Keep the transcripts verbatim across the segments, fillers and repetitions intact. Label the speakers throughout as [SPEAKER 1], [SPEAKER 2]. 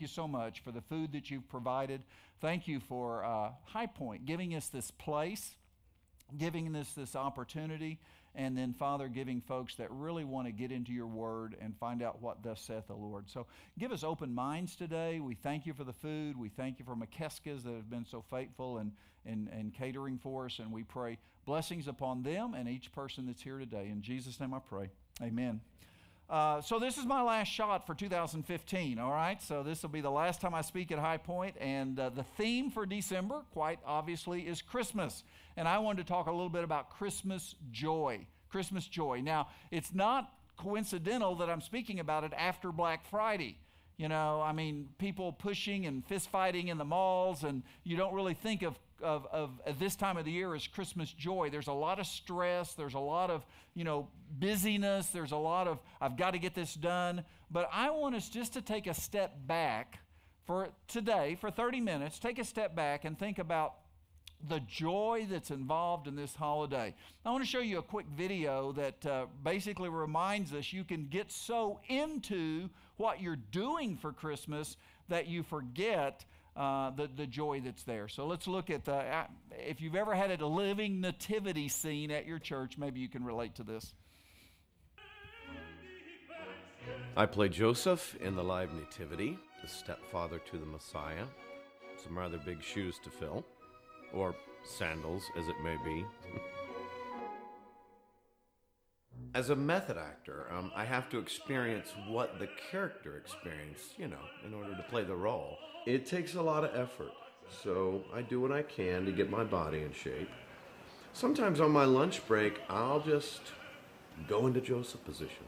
[SPEAKER 1] so much for the food that you've provided. Thank you for uh, High Point giving us this place, giving us this opportunity, and then, Father, giving folks that really want to get into your word and find out what thus saith the Lord. So give us open minds today. We thank you for the food. We thank you for McKeskes that have been so faithful and in, in, in catering for us, and we pray blessings upon them and each person that's here today. In Jesus' name I pray. Amen. Uh, so this is my last shot for two thousand fifteen, all right? So this will be the last time I speak at High Point, and uh, the theme for December, quite obviously, is Christmas. And I wanted to talk a little bit about Christmas joy. Christmas joy. Now, it's not coincidental that I'm speaking about it after Black Friday. You know, I mean, people pushing and fist fighting in the malls, and you don't really think of Of, of, of this time of the year is Christmas joy. There's a lot of stress. There's a lot of, you know, busyness. There's a lot of, I've got to get this done. But I want us just to take a step back for today, for thirty minutes, take a step back and think about the joy that's involved in this holiday. I want to show you a quick video that uh, basically reminds us you can get so into what you're doing for Christmas that you forget Uh, the, the joy that's there. So let's look at the, uh, if you've ever had a living nativity scene at your church, maybe you can relate to this.
[SPEAKER 2] I play Joseph in the live nativity, the stepfather to the Messiah. Some rather big shoes to fill, or sandals as it may be. As a method actor, um, I have to experience what the character experienced, you know, in order to play the role. It takes a lot of effort, so I do what I can to get my body in shape. Sometimes on my lunch break, I'll just go into Joseph position.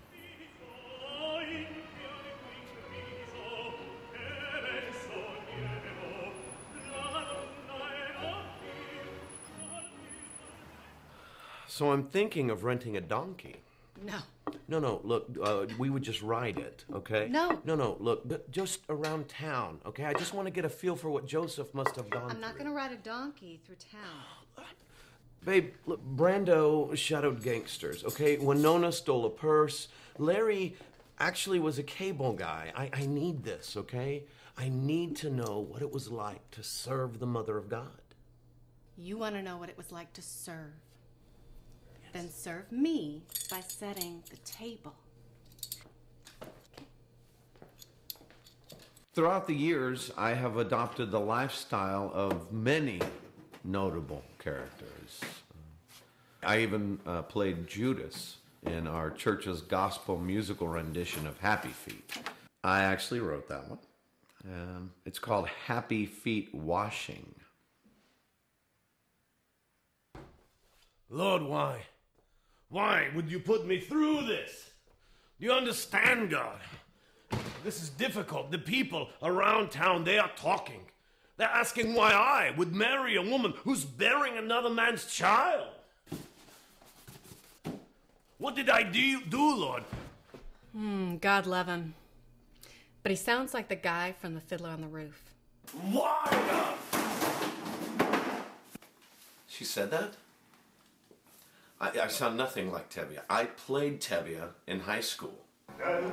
[SPEAKER 2] So I'm thinking of renting a donkey.
[SPEAKER 3] No.
[SPEAKER 2] No, no, look, uh, we would just ride it, okay?
[SPEAKER 3] No.
[SPEAKER 2] No, no, look, but just around town, okay? I just want to get a feel for what Joseph must have gone
[SPEAKER 3] I'm not
[SPEAKER 2] through.
[SPEAKER 3] going to ride a donkey through town.
[SPEAKER 2] Babe, look, Brando shadowed gangsters, okay? Winona stole a purse. Larry actually was a cable guy. I, I need this, okay? I need to know what it was like to serve the Mother of God.
[SPEAKER 3] You want to know what it was like to serve? Then serve me by setting the table.
[SPEAKER 2] Throughout the years, I have adopted the lifestyle of many notable characters. I even uh, played Judas in our church's gospel musical rendition of Happy Feet. I actually wrote that one. Um, it's called Happy Feet Washing.
[SPEAKER 4] Lord, why? Why would you put me through this? Do you understand, God? This is difficult. The people around town, they are talking. They're asking why I would marry a woman who's bearing another man's child. What did I do, do Lord?
[SPEAKER 3] Hmm, God love him. But he sounds like the guy from The Fiddler on the Roof.
[SPEAKER 4] Why, God?
[SPEAKER 2] She said that? I, I sound nothing like Tevye. I played Tevye in high school. I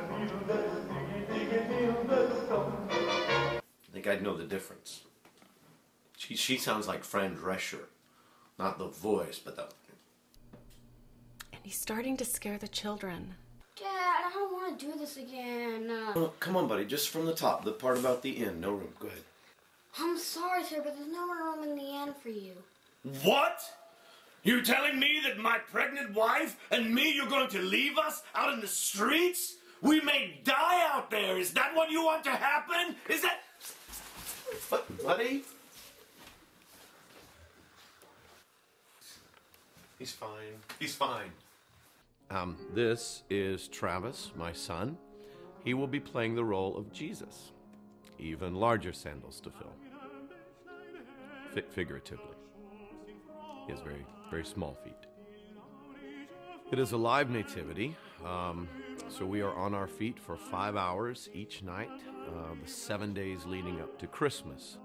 [SPEAKER 2] think I'd know the difference. She, she sounds like Fran Drescher. Not the voice, but the...
[SPEAKER 3] And he's starting to scare the children.
[SPEAKER 5] Dad, I don't want to do this again. Uh,
[SPEAKER 2] Oh, come on, buddy. Just from the top. The part about the inn. No room. Go ahead.
[SPEAKER 5] I'm sorry, sir, but there's no room in the end for you.
[SPEAKER 4] What? You telling me that my pregnant wife and me, you're going to leave us out in the streets? We may die out there. Is that what you want to happen? Is that...
[SPEAKER 2] But, buddy... He's fine. He's fine. Um, this is Travis, my son. He will be playing the role of Jesus. Even larger sandals to fill. Fi- figuratively. He has very, very small feet. It is a live nativity, um, so we are on our feet for five hours each night, uh, the seven days leading up to Christmas.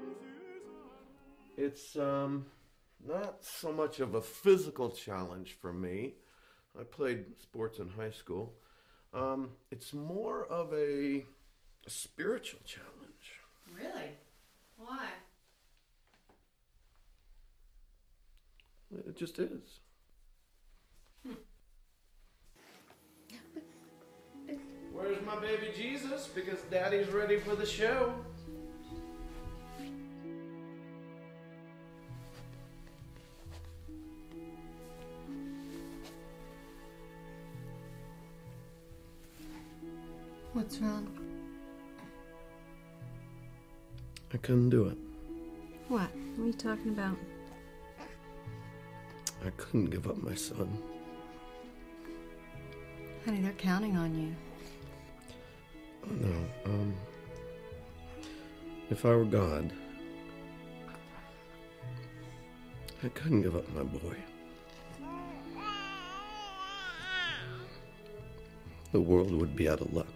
[SPEAKER 2] It's um, not so much of a physical challenge for me. I played sports in high school. Um, it's more of a, a spiritual challenge. It just is. Where's my baby Jesus? Because Daddy's ready for the show.
[SPEAKER 3] What's wrong?
[SPEAKER 2] I couldn't do it.
[SPEAKER 3] What? What are you talking about?
[SPEAKER 2] I couldn't give up my son.
[SPEAKER 3] Honey, they're counting on you.
[SPEAKER 2] Oh, no, um... if I were God, I couldn't give up my boy. The world would be out of luck.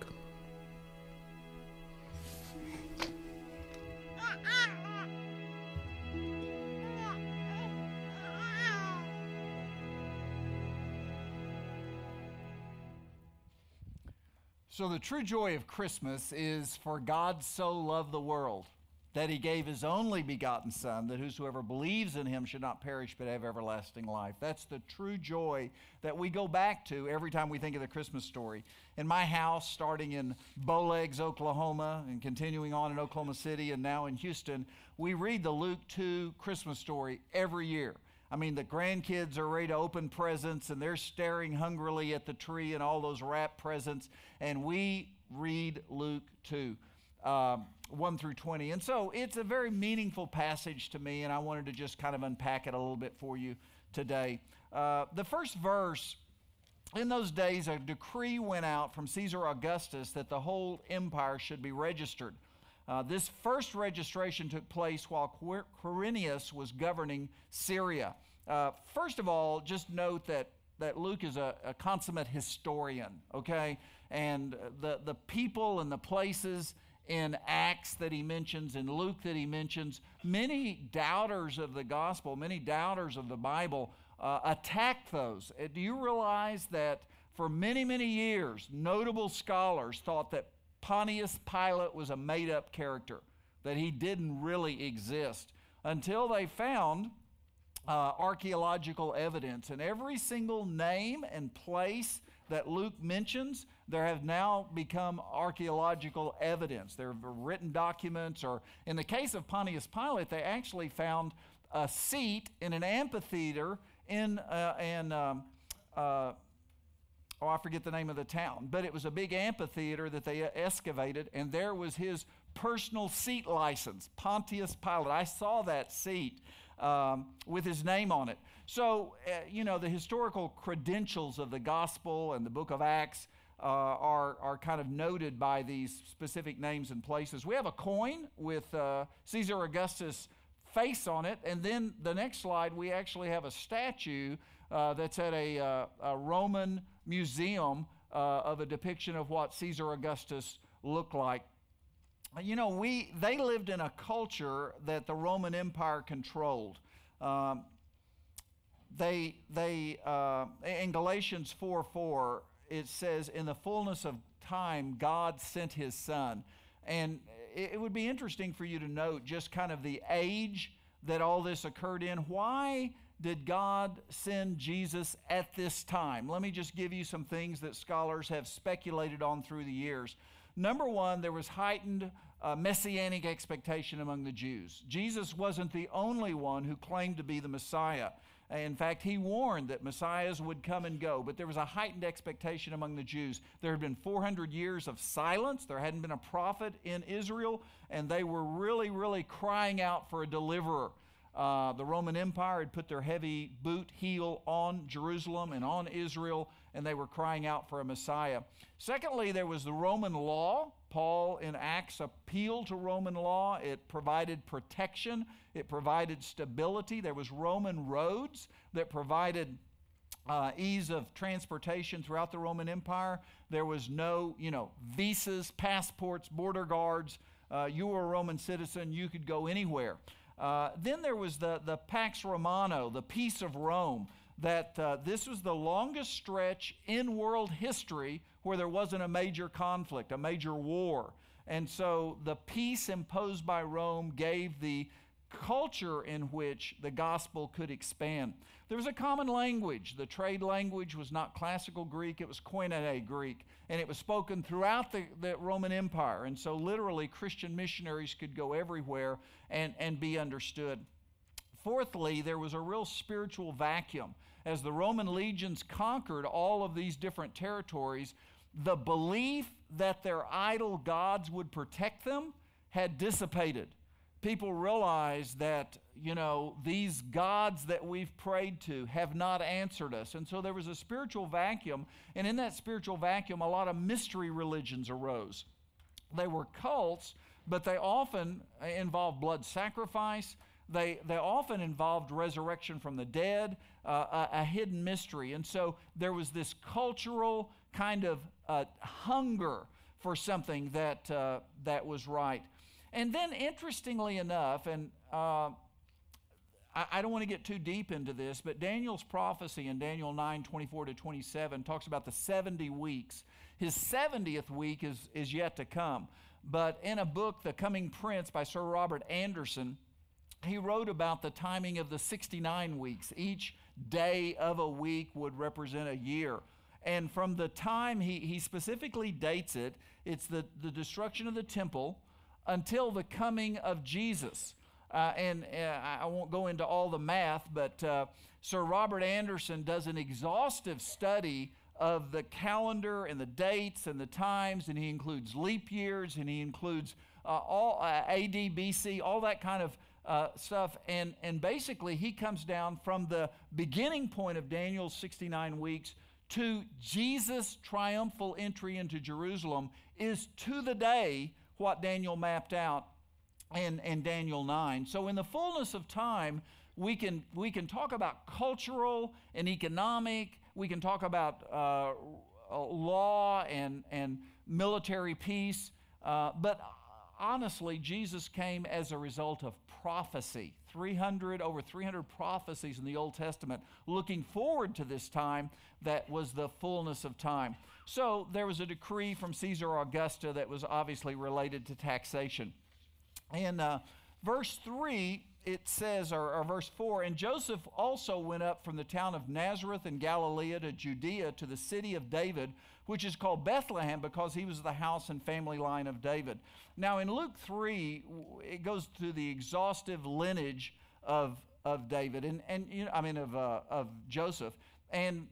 [SPEAKER 1] So the true joy of Christmas is for God so loved the world that he gave his only begotten Son, that whosoever believes in him should not perish but have everlasting life. That's the true joy that we go back to every time we think of the Christmas story. In my house, starting in Bowlegs, Oklahoma, and continuing on in Oklahoma City and now in Houston, we read the Luke two Christmas story every year. I mean, the grandkids are ready to open presents, and they're staring hungrily at the tree and all those wrapped presents, and we read Luke two. Um, one through twenty. And so it's a very meaningful passage to me, and I wanted to just kind of unpack it a little bit for you today. Uh, the first verse, in those days, a decree went out from Caesar Augustus that the whole empire should be registered. Uh, this first registration took place while Quir- Quirinius was governing Syria. Uh, first of all, just note that, that Luke is a, a consummate historian, okay? And the, the people and the places in Acts that he mentions, in Luke that he mentions, many doubters of the gospel, many doubters of the Bible uh, attacked those. Uh, do you realize that for many, many years, notable scholars thought that Pontius Pilate was a made-up character, that he didn't really exist, until they found uh, archaeological evidence. And every single name and place that Luke mentions, there have now become archaeological evidence. There are written documents, or in the case of Pontius Pilate, they actually found a seat in an amphitheater in, uh, in um, uh, oh, I forget the name of the town, but it was a big amphitheater that they excavated, and there was his personal seat license, Pontius Pilate. I saw that seat um, with his name on it. So, uh, you know, the historical credentials of the gospel and the book of Acts uh, are, are kind of noted by these specific names and places. We have a coin with uh, Caesar Augustus' face on it, and then the next slide, we actually have a statue uh, that's at a, uh, a Roman museum uh, of a depiction of what Caesar Augustus looked like. You know, we they lived in a culture that the Roman Empire controlled. Um, they they uh, in Galatians four four it says, "In the fullness of time, God sent His Son," and it, it would be interesting for you to note just kind of the age that all this occurred in. Why did God send Jesus at this time? Let me just give you some things that scholars have speculated on through the years. Number one, there was heightened uh, messianic expectation among the Jews. Jesus wasn't the only one who claimed to be the Messiah. In fact, he warned that messiahs would come and go, but there was a heightened expectation among the Jews. There had been four hundred years of silence. There hadn't been a prophet in Israel, and they were really, really crying out for a deliverer. Uh, the Roman Empire had put their heavy boot heel on Jerusalem and on Israel, and they were crying out for a Messiah. Secondly, there was the Roman law. Paul in Acts appealed to Roman law. It provided protection. It provided stability. There was Roman roads that provided uh, ease of transportation throughout the Roman Empire. There was no, you know, visas, passports, border guards. Uh, you were a Roman citizen. You could go anywhere. Uh, then there was the, the Pax Romana, the Peace of Rome, that uh, this was the longest stretch in world history where there wasn't a major conflict, a major war. And so the peace imposed by Rome gave the culture in which the gospel could expand. There was a common language. The trade language was not classical Greek, it was Koine Greek, and it was spoken throughout the, the Roman Empire. And so literally Christian missionaries could go everywhere and, and be understood. Fourthly, there was a real spiritual vacuum. As the Roman legions conquered all of these different territories, the belief that their idol gods would protect them had dissipated. People realized that, you know, these gods that we've prayed to have not answered us. And so there was a spiritual vacuum, and in that spiritual vacuum, a lot of mystery religions arose. They were cults, but they often involved blood sacrifice. They, they often involved resurrection from the dead, uh, a, a hidden mystery. And so there was this cultural kind of uh, hunger for something that, uh, that was right. And then, interestingly enough, and uh, I, I don't want to get too deep into this, but Daniel's prophecy in Daniel nine, twenty-four to twenty-seven talks about the seventy weeks. His seventieth week is, is yet to come. But in a book, The Coming Prince by Sir Robert Anderson, he wrote about the timing of the sixty-nine weeks. Each day of a week would represent a year. And from the time, he, he specifically dates it, it's the, the destruction of the temple, until the coming of Jesus. Uh, and uh, I won't go into all the math, but uh, Sir Robert Anderson does an exhaustive study of the calendar and the dates and the times, and he includes leap years, and he includes uh, all uh, A D, B C, all that kind of uh, stuff. And, and basically, he comes down from the beginning point of Daniel's sixty-nine weeks to Jesus' triumphal entry into Jerusalem is to the day what Daniel mapped out in, in Daniel nine. So in the fullness of time, we can, we can talk about cultural and economic, we can talk about uh, law and, and military peace, uh, but honestly, Jesus came as a result of prophecy. three hundred, over three hundred prophecies in the Old Testament looking forward to this time that was the fullness of time. So there was a decree from Caesar Augusta that was obviously related to taxation. In uh, verse three, it says, or, or verse four, and Joseph also went up from the town of Nazareth in Galilee to Judea to the city of David, which is called Bethlehem, because he was the house and family line of David. Now in Luke three, it goes through the exhaustive lineage of, of David, and, and you know, I mean of, uh, of Joseph. And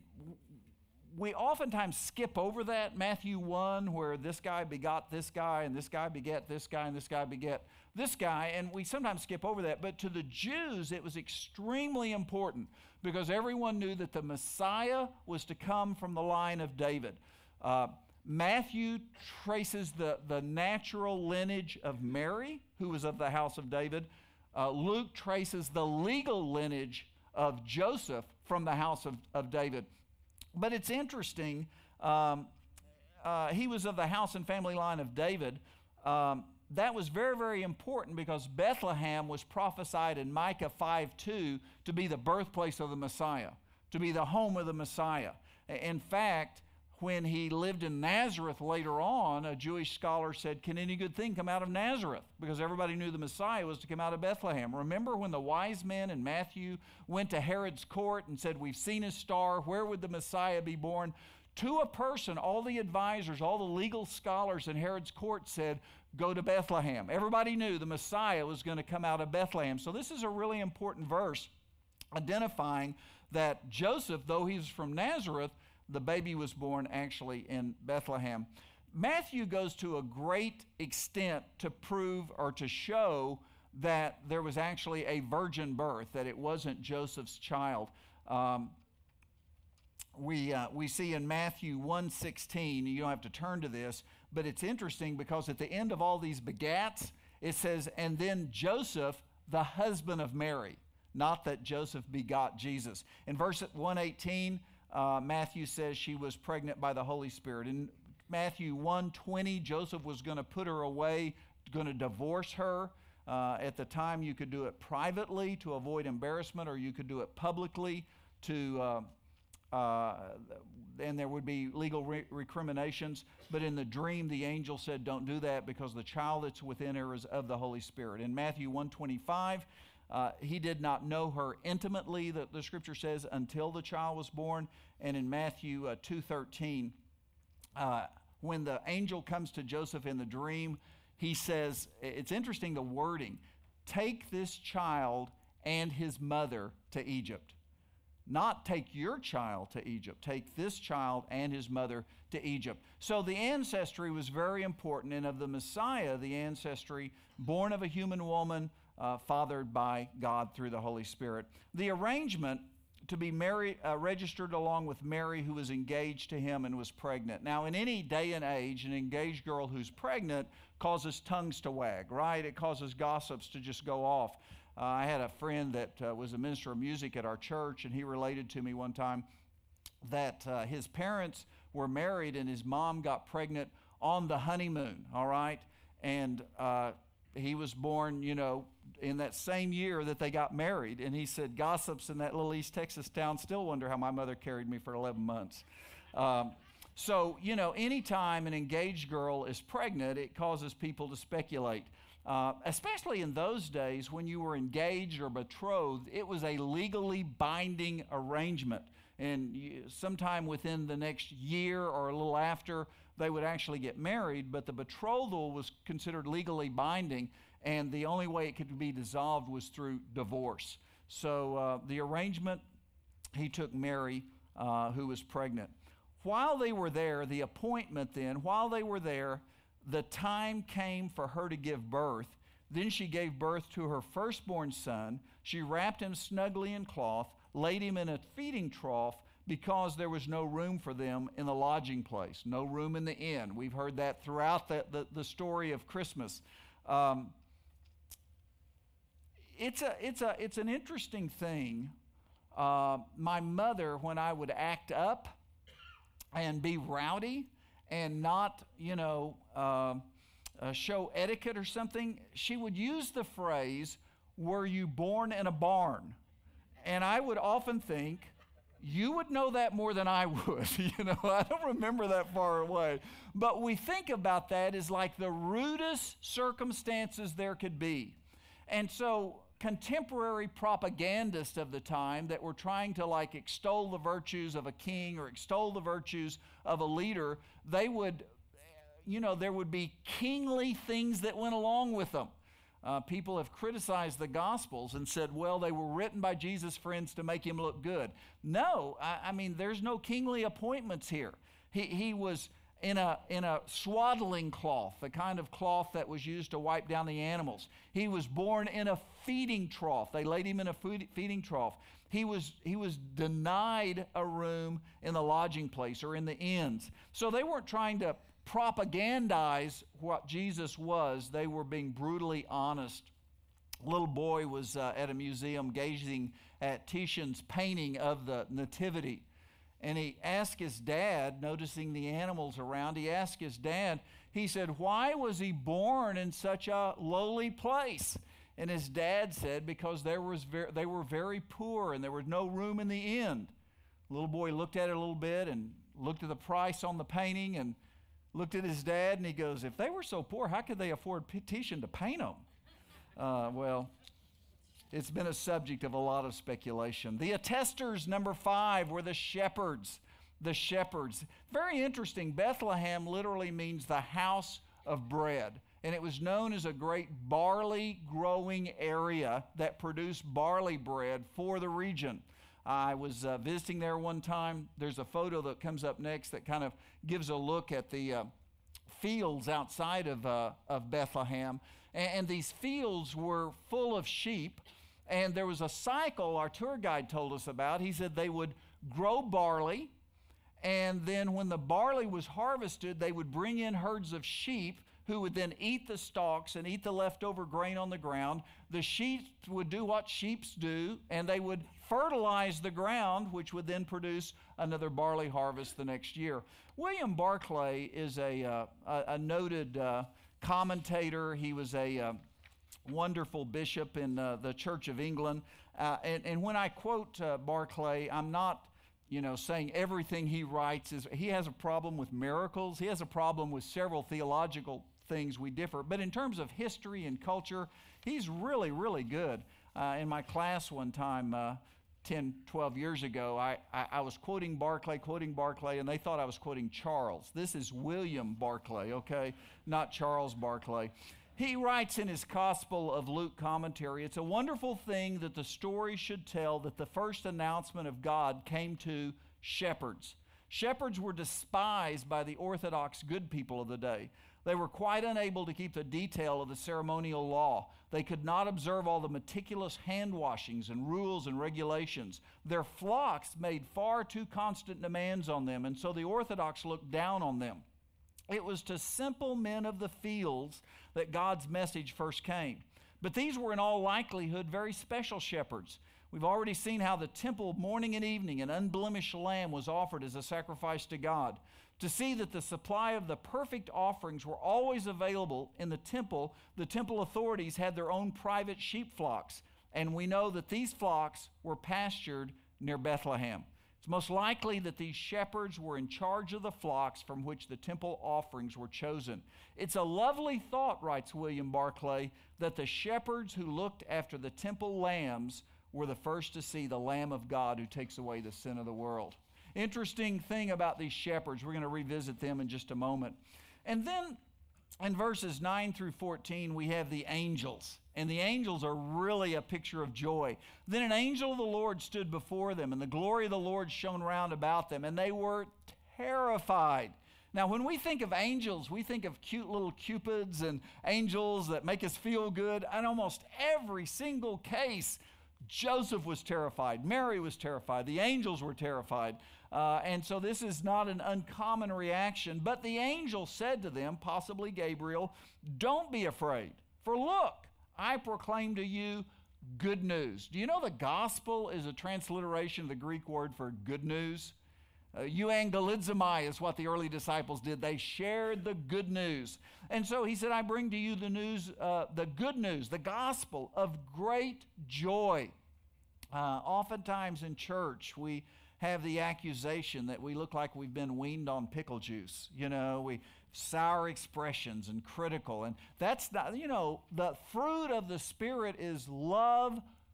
[SPEAKER 1] we oftentimes skip over that, Matthew one, where this guy begot this guy, and this guy begat this guy, and this guy begat this guy, and we sometimes skip over that. But to the Jews, it was extremely important, because everyone knew that the Messiah was to come from the line of David. Uh, Matthew traces the, the natural lineage of Mary, who was of the house of David. Uh, Luke traces the legal lineage of Joseph from the house of, of David. But it's interesting, um, uh, he was of the house and family line of David. Um, that was very, very important, because Bethlehem was prophesied in Micah five two to be the birthplace of the Messiah, to be the home of the Messiah. In fact, when he lived in Nazareth later on, a Jewish scholar said, can any good thing come out of Nazareth? Because everybody knew the Messiah was to come out of Bethlehem. Remember when the wise men in Matthew went to Herod's court and said, we've seen his star, where would the Messiah be born? To a person, all the advisors, all the legal scholars in Herod's court said, go to Bethlehem. Everybody knew the Messiah was going to come out of Bethlehem. So this is a really important verse identifying that Joseph, though he was from Nazareth, the baby was born actually in Bethlehem. Matthew goes to a great extent to prove or to show that there was actually a virgin birth, that it wasn't Joseph's child. Um, we, uh, we see in Matthew one sixteen, you don't have to turn to this, but it's interesting because at the end of all these begats, it says, and then Joseph, the husband of Mary, not that Joseph begot Jesus. In verse one eighteen, Uh, Matthew says she was pregnant by the Holy Spirit. In Matthew one twenty, Joseph was going to put her away, going to divorce her. Uh, at the time, you could do it privately to avoid embarrassment, or you could do it publicly to, uh, uh, and there would be legal re- recriminations. But in the dream, the angel said, don't do that, because the child that's within her is of the Holy Spirit. In Matthew one twenty-five, uh, he did not know her intimately, the, the scripture says, until the child was born. And in Matthew uh, two thirteen, uh, when the angel comes to Joseph in the dream, he says, it's interesting the wording, take this child and his mother to Egypt. Not take your child to Egypt. Take this child and his mother to Egypt. So the ancestry was very important, and of the Messiah, the ancestry born of a human woman, uh, fathered by God through the Holy Spirit. The arrangement to be married, uh, registered along with Mary, who was engaged to him and was pregnant. Now, in any day and age, an engaged girl who's pregnant causes tongues to wag, right? It causes gossips to just go off. Uh, I had a friend that uh, was a minister of music at our church, and he related to me one time that uh, his parents were married and his mom got pregnant on the honeymoon, all right? And uh, he was born, you know, in that same year that they got married. And he said, gossips in that little East Texas town still wonder how my mother carried me for eleven months. Um, so, you know, anytime an engaged girl is pregnant, it causes people to speculate. Uh, especially in those days when you were engaged or betrothed, it was a legally binding arrangement. And you, sometime within the next year or a little after, they would actually get married, but the betrothal was considered legally binding, and the only way it could be dissolved was through divorce. So uh, the arrangement, he took Mary, uh, who was pregnant. While they were there, the appointment then, while they were there, the time came for her to give birth. Then she gave birth to her firstborn son. She wrapped him snugly in cloth, laid him in a feeding trough, because there was no room for them in the lodging place, no room in the inn. We've heard that throughout the, the, the story of Christmas. Um, it's, a, it's, a, it's an interesting thing. Uh, my mother, when I would act up and be rowdy and not, you know, uh, uh, show etiquette or something, she would use the phrase, were you born in a barn? And I would often think, you would know that more than I would. You know, I don't remember that far away. But we think about that as like the rudest circumstances there could be. And so contemporary propagandists of the time that were trying to like extol the virtues of a king or extol the virtues of a leader, they would, you know, there would be kingly things that went along with them. Uh, people have criticized the Gospels and said, well, they were written by Jesus' friends to make him look good. No, I, I mean, there's no kingly appointments here. He, he was in a, in a swaddling cloth, the kind of cloth that was used to wipe down the animals. He was born in a feeding trough. They laid him in a food, feeding trough. He was, he was denied a room in the lodging place or in the inns. So they weren't trying to propagandize what Jesus was. They were being brutally honest. A little boy was uh, at a museum gazing at Titian's painting of the Nativity. And he asked his dad, noticing the animals around, he asked his dad, he said, why was he born in such a lowly place? And his dad said, because there was ver- they were very poor and there was no room in the inn. The little boy looked at it a little bit and looked at the price on the painting and looked at his dad, and he goes, if they were so poor, how could they afford Titian to paint them? Uh, well, it's been a subject of a lot of speculation. The attesters, number five, were the shepherds. The shepherds. Very interesting. Bethlehem literally means the house of bread. And it was known as a great barley growing area that produced barley bread for the region. I was uh, visiting there one time. There's a photo that comes up next that kind of gives a look at the uh, fields outside of, uh, of Bethlehem. And, and these fields were full of sheep. And there was a cycle our tour guide told us about. He said they would grow barley. And then when the barley was harvested, they would bring in herds of sheep who would then eat the stalks and eat the leftover grain on the ground. The sheep would do what sheep do, and they would fertilize the ground, which would then produce another barley harvest the next year. William Barclay is a, uh, a, a noted uh, commentator. He was a uh, wonderful bishop in uh, the Church of England. Uh, and, and when I quote uh, Barclay, I'm not you know, saying everything he writes is, he has a problem with miracles. He has a problem with several theological things we differ. But in terms of history and culture, he's really, really good. Uh, in my class one time, uh, ten, twelve years ago, I, I, I was quoting Barclay, quoting Barclay, and they thought I was quoting Charles. This is William Barclay, okay, not Charles Barclay. He writes in his Gospel of Luke commentary, it's a wonderful thing that the story should tell that the first announcement of God came to shepherds. Shepherds were despised by the Orthodox good people of the day. They were quite unable to keep the detail of the ceremonial law. They could not observe all the meticulous hand washings and rules and regulations. Their flocks made far too constant demands on them, and so the Orthodox looked down on them. It was to simple men of the fields that God's message first came. But these were in all likelihood very special shepherds. We've already seen how the temple morning and evening an unblemished lamb was offered as a sacrifice to God. To see that the supply of the perfect offerings were always available in the temple, the temple authorities had their own private sheep flocks, and we know that these flocks were pastured near Bethlehem. It's most likely that these shepherds were in charge of the flocks from which the temple offerings were chosen. It's a lovely thought, writes William Barclay, that the shepherds who looked after the temple lambs were the first to see the Lamb of God who takes away the sin of the world. Interesting thing about these shepherds, we're going to revisit them in just a moment. And then in verses nine through fourteen, we have the angels. And the angels are really a picture of joy. Then an angel of the Lord stood before them, and the glory of the Lord shone round about them, and they were terrified. Now, when we think of angels, we think of cute little cupids and angels that make us feel good. In almost every single case, Joseph was terrified. Mary was terrified. The angels were terrified. Uh, and so this is not an uncommon reaction. But the angel said to them, possibly Gabriel, "Don't be afraid, for look, I proclaim to you good news." Do you know the gospel is a transliteration of the Greek word for good news? Uh, euangelizomai is what the early disciples did. They shared the good news. And so he said, I bring to you the news, uh, the good news, the gospel of great joy. Uh, oftentimes in church, we have the accusation that we look like we've been weaned on pickle juice. You know, we sour expressions and critical. And that's not, you know, the fruit of the Spirit is love,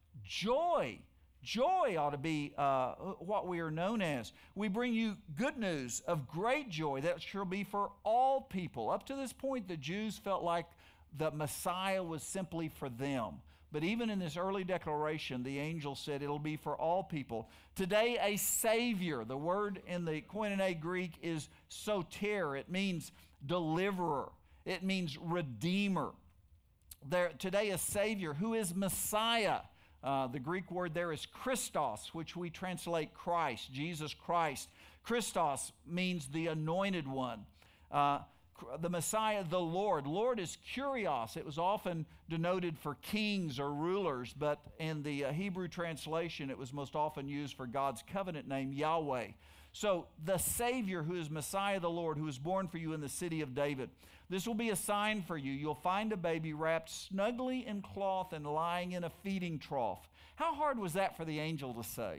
[SPEAKER 1] joy. Joy ought to be uh, what we are known as. We bring you good news of great joy that shall be for all people. Up to this point, the Jews felt like the Messiah was simply for them. But even in this early declaration, the angel said it'll be for all people. Today, a Savior, the word in the Koine Greek is soter. It means deliverer. It means redeemer. There, today, a Savior who is Messiah. Uh, the Greek word there is Christos, which we translate Christ, Jesus Christ. Christos means the anointed one. Uh, the Messiah, the Lord. Lord is kurios. It was often denoted for kings or rulers, but in the uh, Hebrew translation, it was most often used for God's covenant name, Yahweh. So the Savior, who is Messiah the Lord, who is born for you in the city of David. This will be a sign for you. You'll find a baby wrapped snugly in cloth and lying in a feeding trough. How hard was that for the angel to say?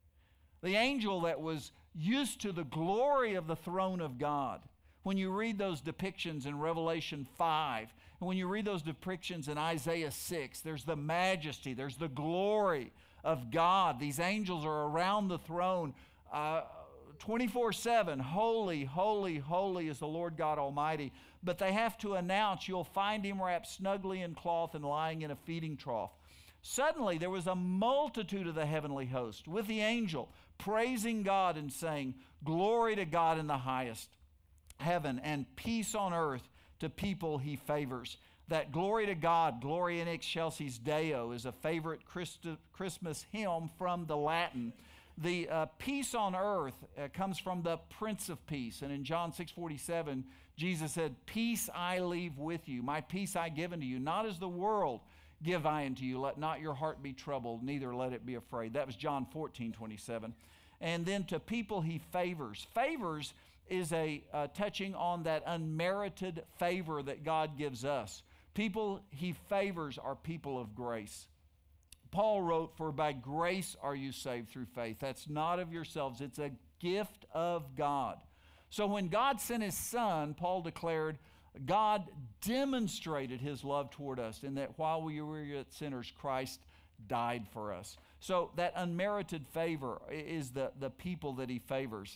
[SPEAKER 1] The angel that was used to the glory of the throne of God. When you read those depictions in Revelation five, and when you read those depictions in Isaiah six, there's the majesty, there's the glory of God. These angels are around the throne uh, twenty-four seven. Holy, holy, holy is the Lord God Almighty. But they have to announce, you'll find him wrapped snugly in cloth and lying in a feeding trough. Suddenly there was a multitude of the heavenly host with the angel, praising God and saying, glory to God in the highest heaven and peace on earth to people he favors. That glory to God, Gloria in excelsis Deo, is a favorite Christ- Christmas hymn from the Latin. The uh, peace on earth uh, comes from the Prince of Peace. And in John six forty-seven, Jesus said, peace I leave with you, my peace I give unto you, not as the world give I unto you. Let not your heart be troubled, neither let it be afraid. That was John fourteen twenty-seven. And then to people he favors. Favors is a uh, touching on that unmerited favor that God gives us. People he favors are people of grace. Paul wrote, "For by grace are you saved through faith." That's not of yourselves. It's a gift of God. So when God sent his Son, Paul declared, God demonstrated his love toward us in that while we were yet sinners, Christ died for us. So that unmerited favor is the, the people that he favors.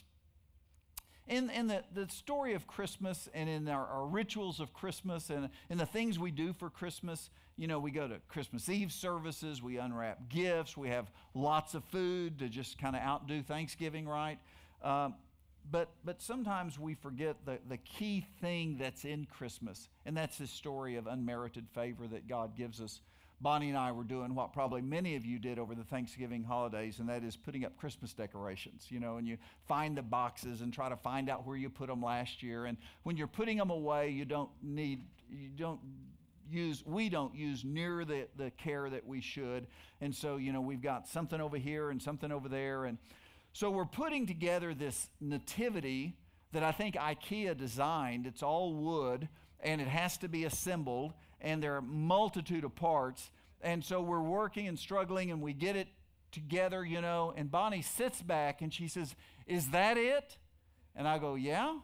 [SPEAKER 1] In, in the, the story of Christmas and in our, our rituals of Christmas and in the things we do for Christmas, you know, we go to Christmas Eve services, we unwrap gifts, we have lots of food to just kind of outdo Thanksgiving, right? Um, but but sometimes we forget the, the key thing that's in Christmas, and that's this story of unmerited favor that God gives us. Bonnie and I were doing what probably many of you did over the Thanksgiving holidays, and that is putting up Christmas decorations, you know, and you find the boxes and try to find out where you put them last year. And when you're putting them away, you don't need, you don't use, we don't use near the, the care that we should. And so, you know, we've got something over here and something over there. And so we're putting together this nativity that I think IKEA designed. It's all wood, and it has to be assembled, and there are a multitude of parts. And so we're working and struggling, and we get it together, you know, and Bonnie sits back and she says, "Is that it?" And I go, "Yeah,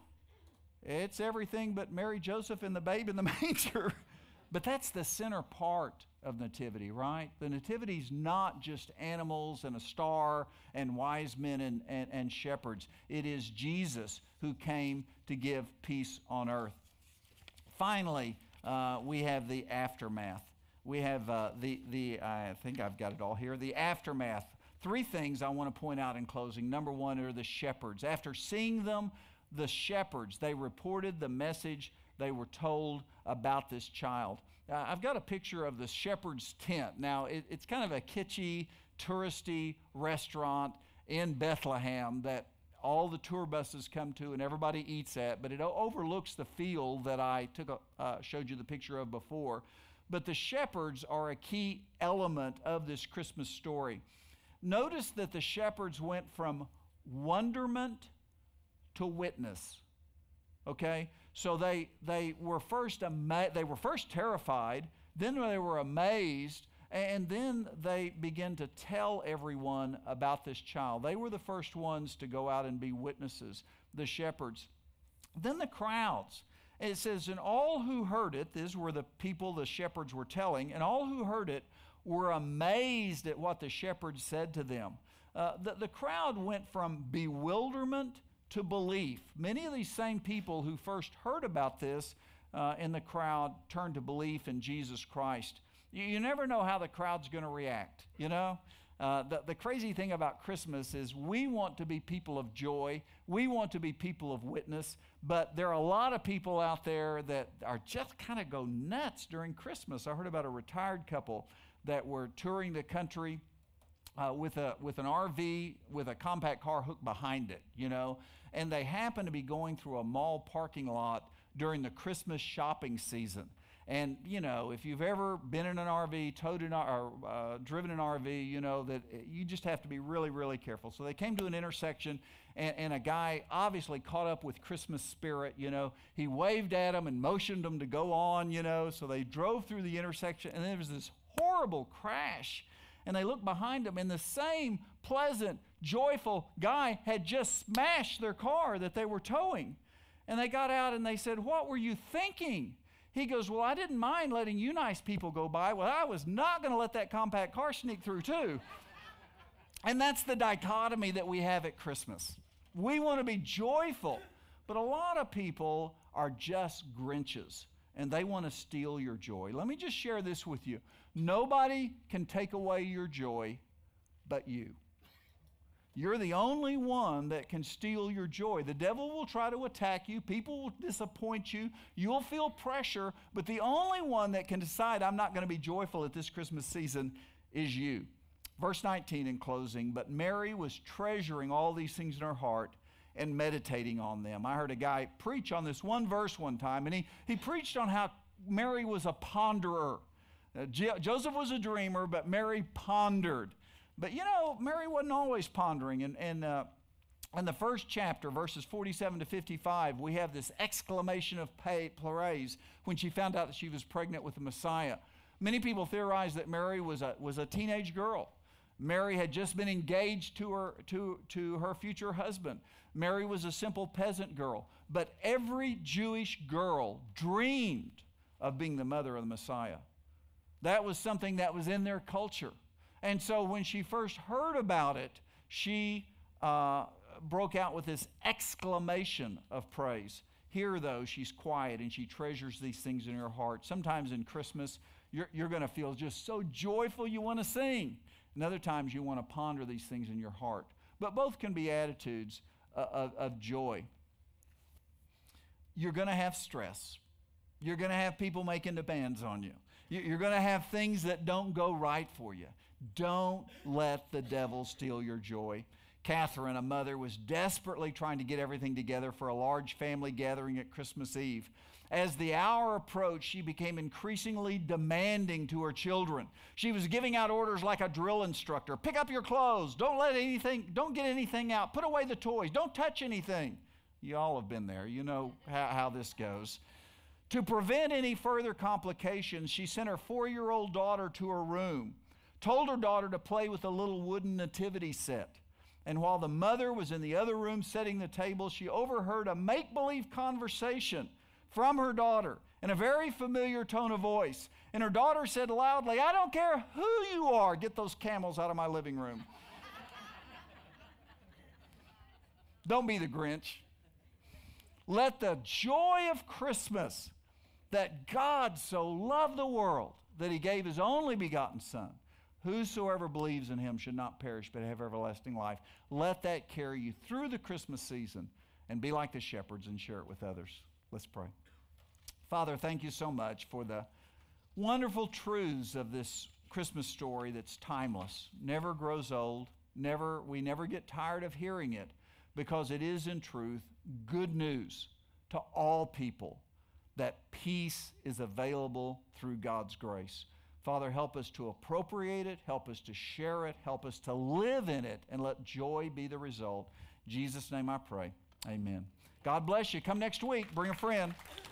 [SPEAKER 1] it's everything but Mary, Joseph, and the babe in the manger." But that's the center part of nativity, right? The nativity's not just animals and a star and wise men and, and, and shepherds. It is Jesus who came to give peace on earth. Finally, uh, we have the aftermath. We have uh, the, the I think I've got it all here, the aftermath. Three things I want to point out in closing. Number one are the shepherds. After seeing them, the shepherds, they reported the message they were told about this child. Uh, I've got a picture of the shepherd's tent. Now, it, it's kind of a kitschy, touristy restaurant in Bethlehem that all the tour buses come to and everybody eats at, but it o- overlooks the field that I took a, uh, showed you the picture of before. But the shepherds are a key element of this Christmas story. Notice that the shepherds went from wonderment to witness. Okay? So they they were first ama- they were first terrified, then they were amazed, and then they began to tell everyone about this child. They were the first ones to go out and be witnesses, the shepherds. Then the crowds. It says, and all who heard it, these were the people the shepherds were telling, and all who heard it were amazed at what the shepherds said to them. Uh, the, the crowd went from bewilderment to belief. Many of these same people who first heard about this uh, in the crowd turned to belief in Jesus Christ. You, you never know how the crowd's going to react, you know? Uh, the, the crazy thing about Christmas is we want to be people of joy. We want to be people of witness, but there are a lot of people out there that are just kind of go nuts during Christmas. I heard about a retired couple that were touring the country uh, with a with an R V with a compact car hooked behind it, you know, and they happened to be going through a mall parking lot during the Christmas shopping season. And, you know, if you've ever been in an R V, towed an, or uh, driven an R V, you know that you just have to be really, really careful. So they came to an intersection, and, and a guy obviously caught up with Christmas spirit, you know. He waved at them and motioned them to go on, you know. So they drove through the intersection, and there was this horrible crash. And they looked behind them, and the same pleasant, joyful guy had just smashed their car that they were towing. And they got out, and they said, "What were you thinking?" He goes, "Well, I didn't mind letting you nice people go by. Well, I was not going to let that compact car sneak through too." And that's the dichotomy that we have at Christmas. We want to be joyful, but a lot of people are just Grinches, and they want to steal your joy. Let me just share this with you. Nobody can take away your joy but you. You're the only one that can steal your joy. The devil will try to attack you. People will disappoint you. You'll feel pressure. But the only one that can decide, I'm not going to be joyful at this Christmas season, is you. Verse nineteen in closing, but Mary was treasuring all these things in her heart and meditating on them. I heard a guy preach on this one verse one time, and he, he preached on how Mary was a ponderer. Uh, Jo- Joseph was a dreamer, but Mary pondered. But, you know, Mary wasn't always pondering. And, and uh, in the first chapter, verses forty-seven to fifty-five, we have this exclamation of praise when she found out that she was pregnant with the Messiah. Many people theorize that Mary was a, was a teenage girl. Mary had just been engaged to her, to, to her future husband. Mary was a simple peasant girl. But every Jewish girl dreamed of being the mother of the Messiah. That was something that was in their culture. And so when she first heard about it, she uh, broke out with this exclamation of praise. Here, though, she's quiet and she treasures these things in her heart. Sometimes in Christmas, you're, you're going to feel just so joyful you want to sing. And other times you want to ponder these things in your heart. But both can be attitudes uh, of, of joy. You're going to have stress. You're going to have people making demands on you. You're going to have things that don't go right for you. Don't let the devil steal your joy. Catherine, a mother, was desperately trying to get everything together for a large family gathering at Christmas Eve. As the hour approached, she became increasingly demanding to her children. She was giving out orders like a drill instructor. Pick up your clothes. Don't let anything, don't get anything out. Put away the toys. Don't touch anything. You all have been there. You know how, how this goes. To prevent any further complications, she sent her four-year-old daughter to her room, told her daughter to play with a little wooden nativity set. And while the mother was in the other room setting the table, she overheard a make-believe conversation from her daughter in a very familiar tone of voice. And her daughter said loudly, "I don't care who you are, get those camels out of my living room." Don't be the Grinch. Let the joy of Christmas, that God so loved the world that he gave his only begotten Son, whosoever believes in him should not perish but have everlasting life. Let that carry you through the Christmas season and be like the shepherds and share it with others. Let's pray. Father, thank you so much for the wonderful truths of this Christmas story that's timeless, never grows old, never we never get tired of hearing it, because it is in truth good news to all people that peace is available through God's grace. Father, help us to appropriate it, help us to share it, help us to live in it, and let joy be the result. In Jesus' name I pray. Amen. God bless you. Come next week. Bring a friend.